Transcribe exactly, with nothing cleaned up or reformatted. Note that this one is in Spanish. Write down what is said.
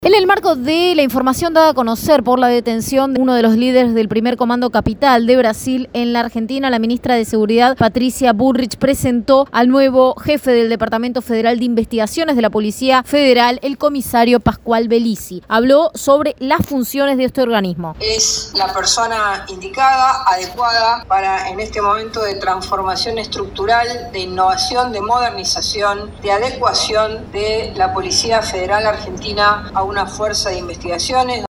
En el marco de la información dada a conocer por la detención de uno de los líderes del primer comando capital de Brasil en la Argentina, la ministra de Seguridad, Patricia Bullrich, presentó al nuevo jefe del Departamento Federal de Investigaciones de la Policía Federal, el comisario Pascual Bellisi. Habló sobre las funciones de este organismo. Es la persona indicada, adecuada para en este momento de transformación estructural, de innovación, de modernización, de adecuación de la Policía Federal Argentina a una fuerza de investigaciones.